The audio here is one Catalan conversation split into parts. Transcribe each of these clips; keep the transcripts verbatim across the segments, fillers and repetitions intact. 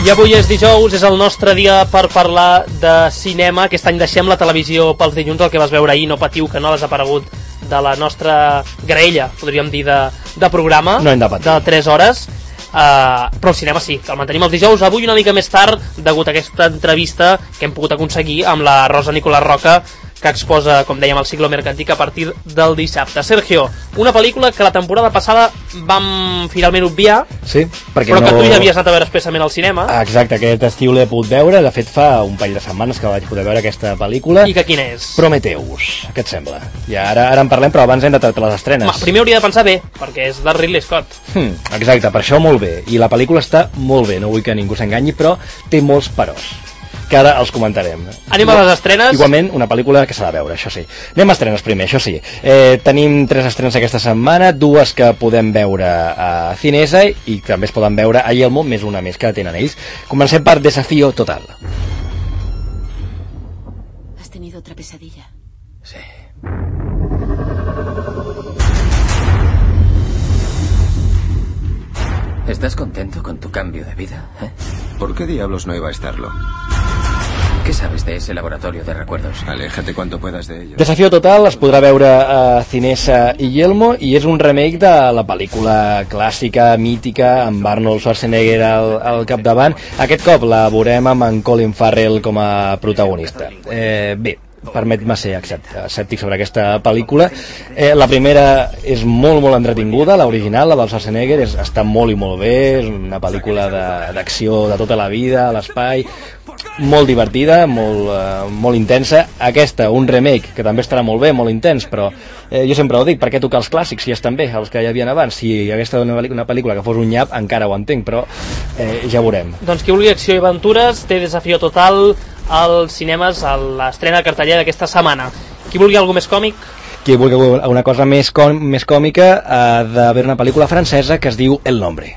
I avui és dijous, és el nostre dia per parlar de cinema. Aquest any deixem la televisió pels dilluns, el que vas veure ahir, no patiu que no l'has aparegut de la nostra graella, podríem dir, de, de programa, no hem de patir, de tres hores. Uh, però el cinema sí, que el mantenim els dijous. Avui una mica més tard, degut a aquesta entrevista que hem pogut aconseguir amb la Rosa Nicolás Roca, que exposa, com dèiem, el Ciclo Mercantic a partir del dissabte. Sergio, una pel·lícula que la temporada passada vam finalment obviar, sí, perquè però no... que tu ja havies anat a veure expressament al cinema. Exacte, aquest estiu l'he pogut veure, de fet fa un parell de setmanes que vaig poder veure aquesta pel·lícula. I que quina és? Prometheus, què et sembla? Ja ara, ara en parlem, però abans hem de tractar les estrenes. Ma, primer hauria de pensar bé, perquè és de Ridley Scott. Hmm, exacte, per això molt bé, i la pel·lícula està molt bé, no vull que ningú s'enganyi, però té molts peròs, que ara els comentarem. Anem a les estrenes. Igualment, una pel·lícula que s'ha de veure, això sí. Anem a estrenes primer, això sí. Eh, tenim tres estrenes aquesta setmana, dues que podem veure a Cinesa i també es poden veure a Yelmo, més una més que tenen ells. Comencem per Desafío Total. ¿Has tenido otra pesadilla? Sí. ¿Estás contento con tu cambio de vida? ¿Eh? ¿Por qué diablos no iba a estarlo? ¿Qué sabes de ese laboratorio de recuerdos? Aléjate cuanto puedas de ello. Desafío Total es podrà veure a Cinesa i Yelmo i és un remake de la pel·lícula clàssica, mítica, amb Arnold Schwarzenegger al, al capdavant. Aquest cop la veurem amb en Colin Farrell com a protagonista. Eh, bé, permet-me ser escèptic sobre aquesta pel·lícula. Eh, la primera és molt, molt entretinguda, l'original, la del Schwarzenegger, és, està molt i molt bé, és una pel·lícula d'acció de, de tota la vida, a l'espai, molt divertida, molt, uh, molt intensa. Aquesta, un remake, que també estarà molt bé, molt intens, però eh, jo sempre ho dic, per què tocar els clàssics si estan bé, els que hi havia abans? Si hi hagués estat una, una pel·lícula que fos un nyap, encara ho entenc, però eh, ja veurem. Doncs qui vulgui acció i aventures té Desafío Total als cinemes a l'estrena de cartellera d'aquesta setmana. Qui vulgui alguna més còmic? Qui vulgui una cosa més, com, més còmica ha de veure una pel·lícula francesa que es diu El Nombre.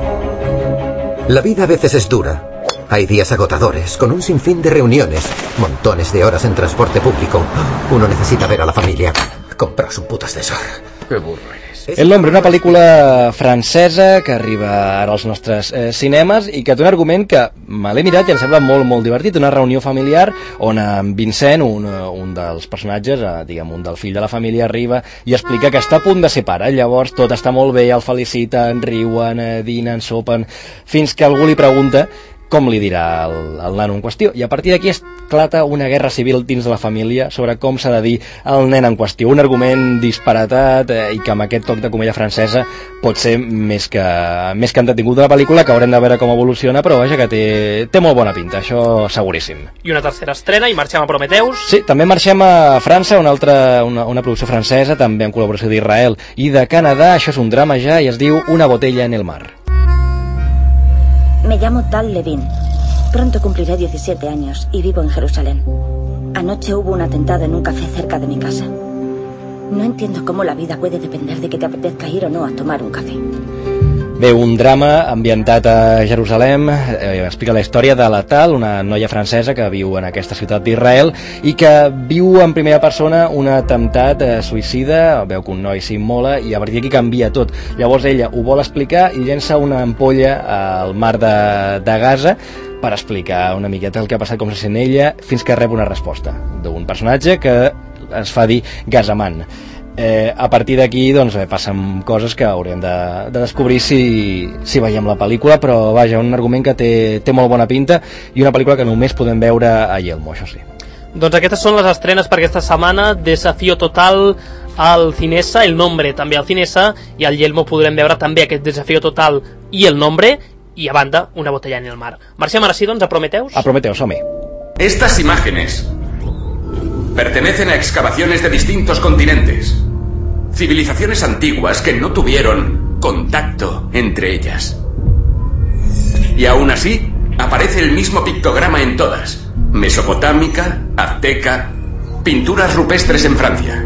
La vida a veces es dura. Hay días agotadores, con un sinfín de reuniones, montones de horas en transporte público. Uno necesita ver a la familia. Compraos un puto ascensor. Qué burro eres. El Nombre, una pel·lícula francesa que arriba ara als nostres eh, cinemes i que té un argument que me l'he mirat i em sembla molt, molt divertit. Una reunió familiar on en Vincent, un, un dels personatges, eh, diguem, un del fill de la família, arriba i explica que està a punt de ser pare. Llavors tot està molt bé, el feliciten, riuen, eh, dinen, sopen, fins que algú li pregunta com li dirà el, el nano en qüestió. I a partir d'aquí esclata una guerra civil dins de la família sobre com s'ha de dir al nen en qüestió. Un argument disparatat eh, i que amb aquest toc de comèdia francesa pot ser més que, més que entretingut de la pel·lícula, que haurem de veure com evoluciona, però vaja que té, té molt bona pinta, això seguríssim. I una tercera estrena, i marxem a Prometheus. Sí, també marxem a França, una altra una, una producció francesa, també en col·laboració d'Israel i de Canadà. Això és un drama ja i es diu Una botella en el mar. Me llamo Tal Levin. Pronto cumpliré diecisiete años y vivo en Jerusalén. Anoche hubo un atentado en un café cerca de mi casa. No entiendo cómo la vida puede depender de que te apetezca ir o no a tomar un café. Bé, un drama ambientat a Jerusalem, eh, explica la història de la Tal, una noia francesa que viu en aquesta ciutat d'Israel i que viu en primera persona un atemptat eh, suïcida, veu que un noi s'immola i a partir d'aquí canvia tot. Llavors ella ho vol explicar i llença una ampolla al mar de, de Gaza per explicar una miqueta el que ha passat, com se sent ella, fins que rep una resposta d'un personatge que es fa dir Gazaman. Eh, a partir d'aquí doncs, eh, passen coses que haurem de, de descobrir si, si veiem la pel·lícula, però vaja, un argument que té, té molt bona pinta i una pel·lícula que només podem veure a Yelmo, això sí. Doncs aquestes són les estrenes per aquesta setmana. Desafío Total al Cinesa, El Nombre també al Cinesa, i al Yelmo podrem veure també aquest Desafío Total i El Nombre, i a banda Una botella en el mar. Marxem ara sí doncs a Prometheus. A Prometheus, som-hi. Estas imágenes pertenecen a excavaciones de distintos continentes, civilizaciones antiguas que no tuvieron contacto entre ellas. Y aún así, aparece el mismo pictograma en todas: mesopotámica, azteca, pinturas rupestres en Francia.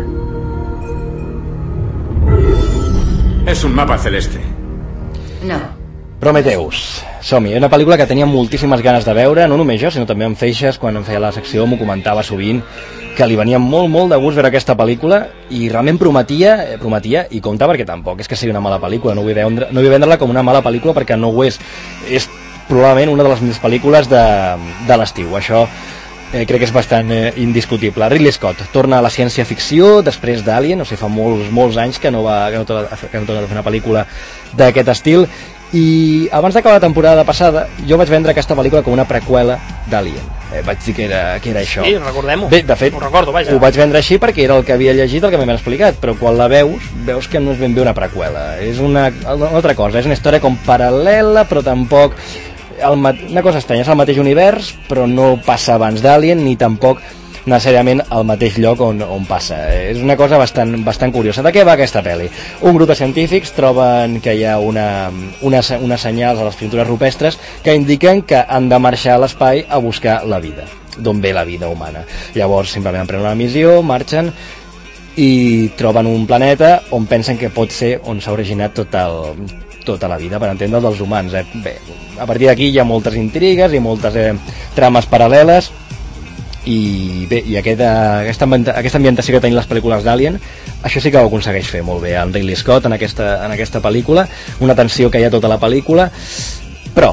Es un mapa celeste. No. Prometheus, som-hi, una pel·lícula que tenia moltíssimes ganes de veure, no només jo, sinó també en Feixes, quan em feia la secció m'ho comentava sovint, que li venia molt, molt de gust veure aquesta pel·lícula i realment prometia, prometia i compta, perquè tampoc és que sigui una mala pel·lícula, no vull vendre, no vull vendre-la com una mala pel·lícula perquè no ho és. És probablement una de les millors pel·lícules de, de l'estiu. Això eh, crec que és bastant eh, indiscutible. Ridley Scott torna a la ciència-ficció després d'Alien, o sigui, fa molts, molts anys que no va que no torna a fer una pel·lícula d'aquest estil, i abans d'acabar la temporada passada jo vaig vendre aquesta pel·lícula com una preqüela d'Alien. Eh, vaig dir que era, que era això. Sí, recordem-ho. Bé, de fet, ho recordo, vaja. Ho vaig vendre així perquè era el que havia llegit, el que m'havien explicat, però quan la veus, veus que no és ben bé una preqüela. És una, una altra cosa, és una història com paral·lela, però tampoc... El, una cosa estranya, és el mateix univers, però no passa abans d'Alien, ni tampoc necessàriament al mateix lloc on, on passa. És una cosa bastant, bastant curiosa. De què va aquesta pel·li? Un grup de científics troben que hi ha una, una, unes senyals a les pintures rupestres que indiquen que han de marxar a l'espai a buscar la vida, d'on ve la vida humana. Llavors simplement prenen una missió, marxen i troben un planeta on pensen que pot ser on s'ha originat tot el, tota la vida, per entendre, dels humans. Eh? Bé, a partir d'aquí hi ha moltes intrigues i moltes eh, trames paral·leles, i bé, i aquesta, aquesta, aquesta ambientació que tenen les pel·lícules d'Alien, això sí que ho aconsegueix fer molt bé en Ridley Scott en aquesta, en aquesta pel·lícula, una tensió que hi ha tota la pel·lícula, però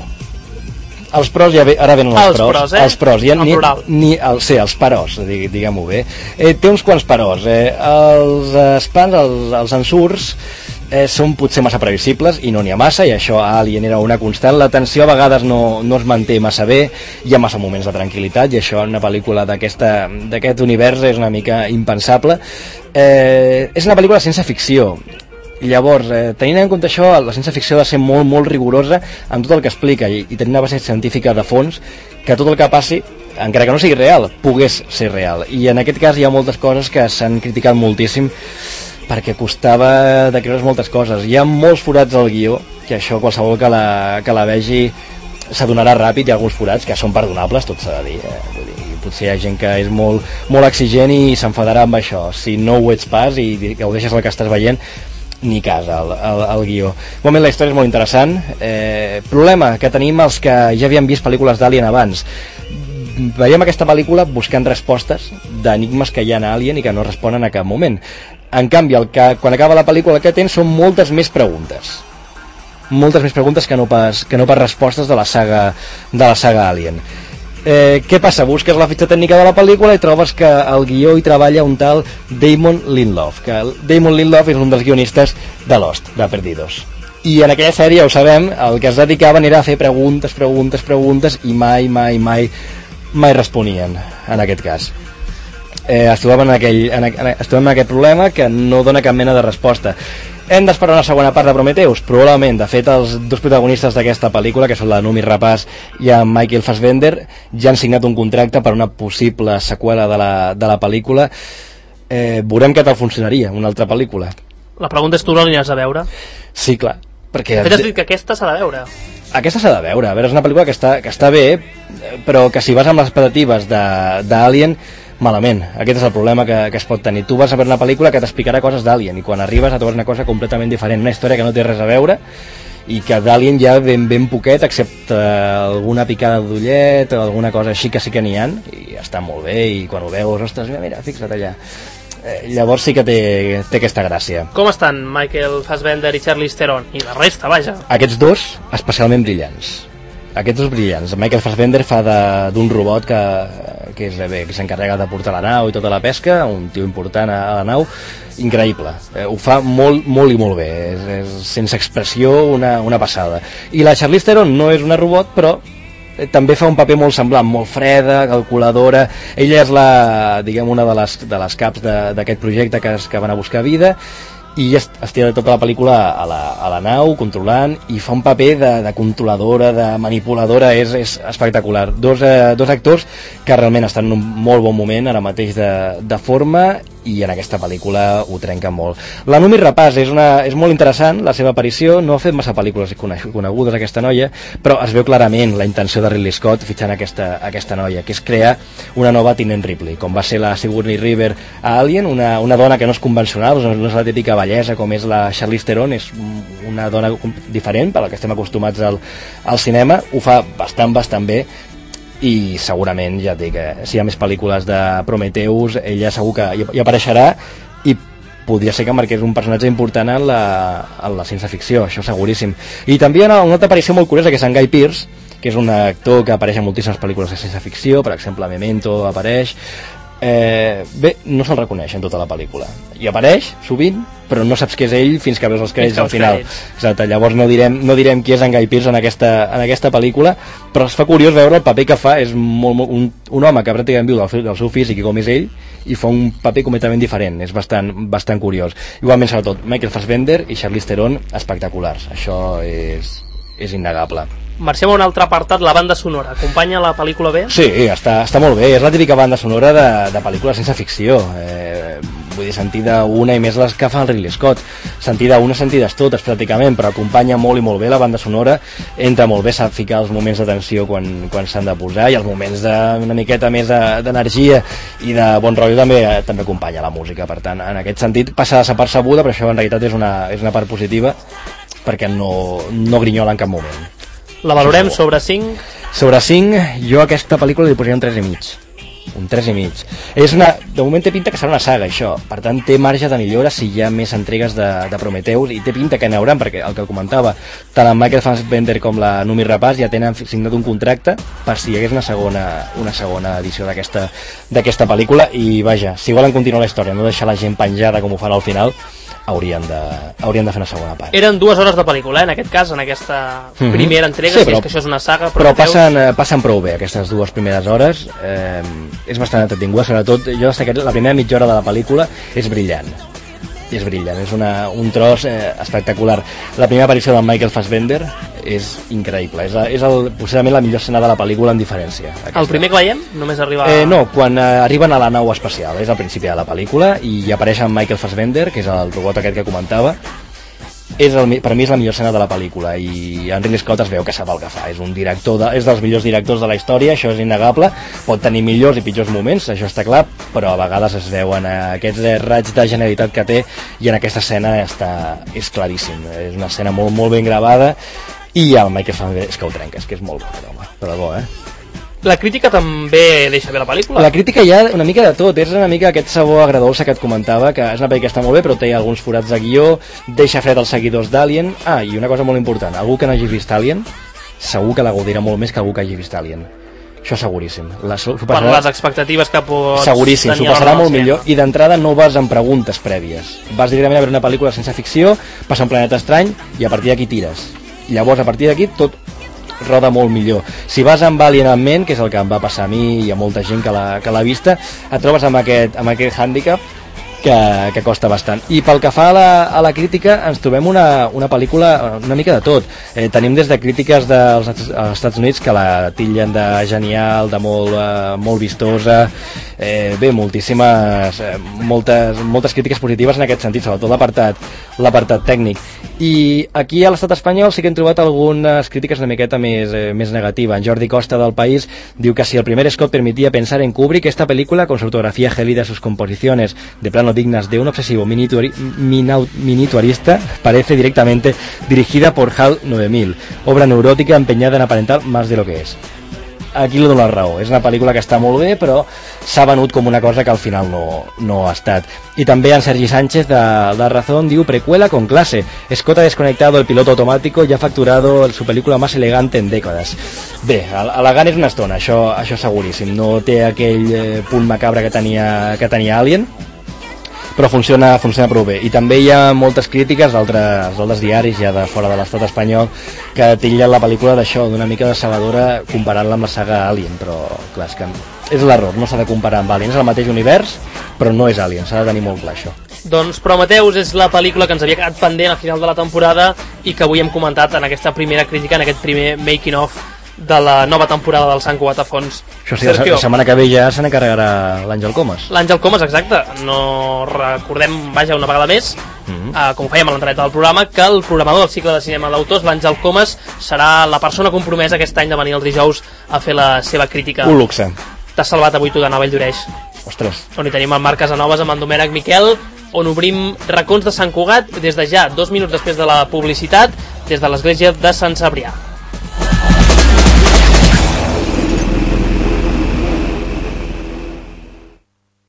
els pros, ja ve, ara venen els, els pros, pros eh? els pros, ja, en ni, plural. ni, el, sí, els peros, diguem-ho bé, eh, té uns quants peros, eh, els espans, els, els ensurts eh, són potser massa previsibles i no n'hi ha massa, i això a Alien era una constant. La tensió a vegades no, no es manté massa bé, hi ha massa moments de tranquil·litat, i això en una pel·lícula d'aquest univers és una mica impensable. Eh, és una pel·lícula sense ficció. Llavors, eh, tenint en compte això, la ciència-ficció ha de ser molt, molt rigorosa en tot el que explica, i, i tenir una base científica de fons, que tot el que passi, encara que no sigui real, pogués ser real. I en aquest cas hi ha moltes coses que s'han criticat moltíssim, perquè costava de creure's moltes coses. Hi ha molts forats al guió, que això qualsevol que la, que la vegi s'adonarà ràpid. Hi ha alguns forats que són perdonables, tot s'ha de dir, eh? Vull dir, potser hi ha gent que és molt, molt exigent i s'enfadarà amb això. Si no ho ets pas i que ho deixes el que estàs veient, ni cas al, al, al guió. Igualment la història és molt interessant. Eh, problema que tenim els que ja havien vist pel·lícules d'Alien abans. Veiem aquesta pel·lícula buscant respostes d'enigmes que hi ha a Alien i que no responen a cap moment. En canvi, el que, quan acaba la pel·lícula, el que tens són moltes més preguntes. Moltes més preguntes que no pas, que no pas respostes de la saga, de la saga Alien. Eh, què passa? Busques la fitxa tècnica de la pel·lícula i trobes que al guió hi treballa un tal Damon Lindelof, que Damon Lindelof és un dels guionistes de Lost, de Perdidos. I en aquella sèrie, ho sabem, el que es dedicaven era a fer preguntes, preguntes, preguntes, i mai, mai, mai, mai responien, en aquest cas. Eh, es trobaven en, aquell, en, en, es trobaven en aquest problema que no dona cap mena de resposta. Hem d'esperar una segona part de Prometheus? Probablement. De fet, els dos protagonistes d'aquesta pel·lícula, que són la Noomi Rapace i en Michael Fassbender, ja han signat un contracte per una possible seqüela de la, de la pel·lícula. Eh, veurem què tal funcionaria, una altra pel·lícula. La pregunta és, tu l'aniries a veure? Sí, clar. Perquè... De fet, has dit que aquesta s'ha de veure. Aquesta s'ha de veure. A veure, és una pel·lícula que està, que està bé, però que si vas amb les expectatives d'Alien, malament. Aquest és el problema que, que es pot tenir. Tu vas a veure una pel·lícula que t'explicarà coses d'Alien i quan arribes a trobar una cosa completament diferent, una història que no té res a veure i que d'Alien ja ben, ben poquet, excepte alguna picada d'ullet o alguna cosa així que sí que n'hi ha, i està molt bé, i quan ho veus, ostres, mira, mira, fixa't allà. Eh, llavors sí que té, té aquesta gràcia. Com estan Michael Fassbender i Charlize Theron? I la resta, vaja. Aquests dos, especialment brillants. Aquests dos brillants. Michael Fassbender fa d'un robot que, que és bé, que s'encarrega de portar la nau i tota la pesca, un tio important a, a la nau, increïble. Eh, ho fa molt, molt i molt bé. És, és sense expressió, una, una passada. I la Charlize Theron no és una robot, però eh, també fa un paper molt semblant, molt freda, calculadora. Ella és la, diguem, una de les, de les caps d'aquest projecte que, es, que van a buscar vida, i es, es tira tota la pel·lícula a la, a la nau, controlant, i fa un paper de, de controladora, de manipuladora, és, és espectacular. Dos, eh, dos actors que realment estan en un molt bon moment ara mateix de, de forma, i en aquesta pel·lícula ho trenquen molt. La Noomi Rapace és, una, és molt interessant, la seva aparició, no ha fet massa pel·lícules conegudes aquesta noia, però es veu clarament la intenció de Ridley Scott fitxant aquesta, aquesta noia, que és crear una nova Tinent Ripley, com va ser la Sigourney Weaver a Alien, una, una dona que no és convencional, no és la típica bellesa com és la Charlize Theron, és una dona diferent per la que estem acostumats al, al cinema, ho fa bastant, bastant bé, i segurament, ja et dic, eh, si hi ha més pel·lícules de Prometheus, ella segur que hi, hi apareixerà, i podria ser que marqués un personatge important en la, en la ciència-ficció, això seguríssim. I també hi ha una altra aparició molt curiosa, que és en Guy Pearce, que és un actor que apareix en moltíssimes pel·lícules de ciència ficció, per exemple Memento apareix. Eh, bé, no se'l reconeix en tota la pel·lícula i apareix sovint, però no saps què és ell fins que veus els crèdits al final. Exacte, llavors no direm, no direm qui és en Guy Pearce en aquesta, en aquesta pel·lícula, però es fa curiós veure el paper que fa. És molt, molt, un, un home que pràcticament viu del, del seu físic i com és ell, i fa un paper completament diferent. És bastant, bastant curiós. Igualment, sobretot, Michael Fassbender i Charlize Theron espectaculars. Això és, és innegable. Marxem a un altre apartat, la banda sonora. Acompanya la pel·lícula bé? Sí, està, està molt bé. És la típica banda sonora de, de pel·lícula sense ficció. Eh, vull dir, sentida una i més les que fa el Ridley Scott. Sentida una, sentides totes, pràcticament, però acompanya molt i molt bé la banda sonora. Entra molt bé, sap ficar els moments de tensió quan, quan s'han de posar, i els moments d'una miqueta més d'energia i de bon rotllo també, eh, també acompanya la música. Per tant, en aquest sentit, passa desapercebuda, però això en realitat és una, és una part positiva, perquè no, no grinyola en cap moment. La valorem sobre cinc? Sobre cinc, jo a aquesta pel·lícula li posaria un tres i mig. Un tres i mig. És una, de moment té pinta que serà una saga, això. Per tant, té marge de millora si hi ha més entregues de, de Prometheus, i té pinta que n'hi haurà, perquè el que comentava, tant en Michael Fassbender com la Noomi Rapace ja tenen signat un contracte per si hi hagués una segona, una segona edició d'aquesta d'aquesta pel·lícula, i vaja, si volen continuar la història, no deixar la gent penjada com ho fan al final, haurien de, haurien de fer una segona part. Eren dues hores de pel·lícula, eh, en aquest cas, en aquesta mm-hmm. primera entrega, sí, però, si és que això és una saga. Però passen, passen prou bé aquestes dues primeres hores, eh, és bastant entretinguda, sobretot jo destacaré la primera mitja hora de la pel·lícula, és brillant. És brillant, és una, un tros eh, espectacular. La primera aparició del Michael Fassbender és increïble, és, és el, possiblement la millor escena de la pel·lícula en diferència. Aquesta. El primer que veiem? Només arriba... Eh, no, quan eh, arriben a la nau espacial, és al principi de la pel·lícula, i hi apareix en Michael Fassbender, que és el robot aquest que comentava. És el, per mi és la millor escena de la pel·lícula, i en Ridley Scott es veu que sap el que fa. És un director de, és dels millors directors de la història, això és innegable. Pot tenir millors i pitjors moments, això està clar, però a vegades es veuen aquests raigs de genialitat que té, i en aquesta escena està, és claríssim. És una escena molt, molt ben gravada, i el Michael Fassbender és que ho trenca, és que és molt bo, home, però bo, eh? La crítica també deixa bé la pel·lícula? La crítica hi ha una mica de tot, és una mica aquest sabor agradolça que et comentava, que és una pel·lícula que està molt bé, però té alguns forats de guió, deixa fred els seguidors d'Alien. Ah, i una cosa molt important, algú que no hagi vist Alien, segur que la gaudirà molt més que algú que hagi vist Alien. Això seguríssim. La, per les expectatives que pots seguríssim, s'ho passarà molt millor, i d'entrada no vas amb preguntes prèvies. Vas directament a veure una pel·lícula sense ficció, passa un planeta estrany, i a partir d'aquí tires. I llavors, a partir d'aquí, tot roda molt millor. Si vas amb Alien en ment, que és el que em va passar a mi i a molta gent que l'ha vista, et trobes amb aquest, amb aquest hàndicap que, que costa bastant. I pel que fa a la, a la crítica, ens trobem una, una pel·lícula una mica de tot. Eh, tenim des de crítiques dels Estats Units que la titllen de genial, de molt, eh, molt vistosa, eh, bé, moltíssimes eh, moltes, moltes crítiques positives en aquest sentit, sobretot l'apartat l'apartat tècnic. I aquí a l'estat espanyol sí que hem trobat algunes crítiques una miqueta més, eh, més negativa. En Jordi Costa del País diu que si el primer Scott permitía pensar en Kubrick, esta película, con su ortografía gélida, sus composiciones de plano dignas de un obsesivo minituari, minau, minituarista, parece directamente dirigida por HAL nueve mil, obra neurótica empeñada en aparentar más de lo que es. Aquí li dono la raó, és una pel·lícula que està molt bé, però s'ha venut com una cosa que al final no, no ha estat. Y también en Sergi Sánchez de La Razón diu precuela con clase. Scott ha desconectado el piloto automático y ha facturado su pel·lícula más elegante en dècades. Bé, elegant és una estona, això, això seguríssim. No té aquell eh, punt macabre que tenia, que tenia Alien, però funciona, funciona prou bé. I també hi ha moltes crítiques d'altres diaris ja de fora de l'estat espanyol que titllen la pel·lícula d'això, d'una mica decebedora comparant-la amb la saga Alien, però clar, és que és l'error, no s'ha de comparar amb Alien, és el mateix univers, però no és Alien, s'ha de tenir molt clar això. Doncs Prometheus és la pel·lícula que ens havia quedat pendent al final de la temporada i que avui hem comentat en aquesta primera crítica, en aquest primer making of de la nova temporada del Sant Cugat a Fons. Això sí, Sergio, la setmana que ve ja se n'encarregarà l'Àngel Comas. L'Àngel Comas, exacte. No recordem, vaja, una vegada més, mm-hmm. uh, com ho fèiem a l'entrada del programa, que el programador del cicle de cinema d'autors, l'Àngel Comas, serà la persona compromesa aquest any de venir els dijous a fer la seva crítica. Un luxe. T'has salvat avui tu d'anar a Valldoreix. Ostres. On hi tenim el Marc Casanovas amb en Domènec Miquel, on obrim racons de Sant Cugat des de ja, dos minuts després de la publicitat, des de l'església de Sant Cebrià.